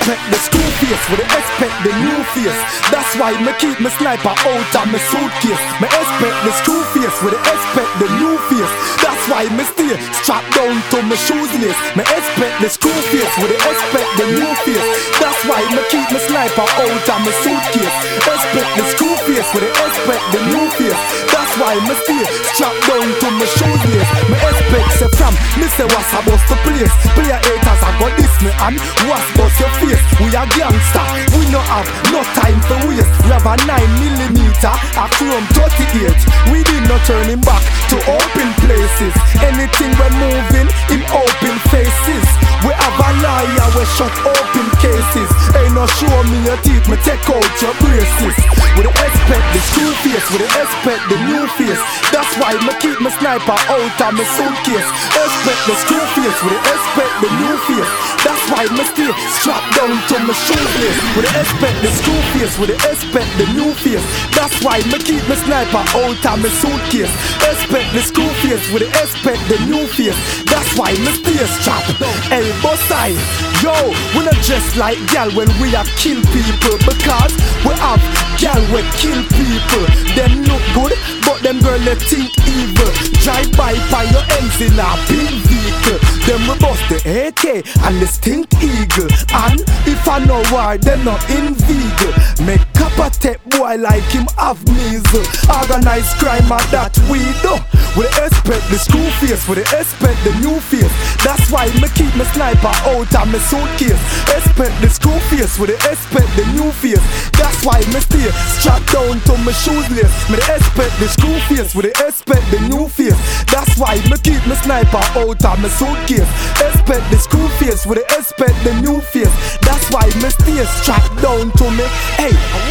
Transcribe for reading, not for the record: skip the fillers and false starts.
expect the screw face, we expect the new face. That's why me keep my sniper out of my suitcase. Me expect the screw face, we expect the new face. That's why me stay strapped down to my shoes lace. Me expect the screw face, we expect the new face. That's why me keep my sniper out of my suitcase. Expect the screw face, we expect the new face. That's why me stay strapped down to my shoes lace. Me expect say from me say what's a bust the place. Player haters I got this me and what's bust your face. We are gangsta, we no have no time for waste. We have a 9mm, a chrome 38. We did not turn him back to open places. Anything we're moving in open faces. We have a liar, we shut open cases. Ain't no show me your teeth, me take out your braces. We expect the screw face, we expect the new face. That's why me keep my sniper out of my suitcase. Expect the screw face, we expect the new face. That's why me stay strapped down to my shoelace. We expect the screw face, we expect the new face. That's why me keep my sniper out of my suitcase. Expect the screw face, we expect the new face. That's why me stay strapped. Elbow side, yo, we not just like gal when we have kill people. Because we have gal we kill people. Them look good, but them girl they think evil. Drive by your ends in a big vehicle. Them we bust the AK and the stink eagle. And if I know why, they not in vegan. Make up a tech boy like him have measles. Organized crime at that we do. We expect the screw face, we expect the new face. That's why me keep my sniper out of my suitcase. Expect the screw face, we expect the new face. That's why me stay strapped down to my shoes lace. Me expect the screw face, we expect the new face. That's why me keep my sniper out of my suitcase. Expect the screw face, we expect the new face. That's why me stay strapped down to me. Hey,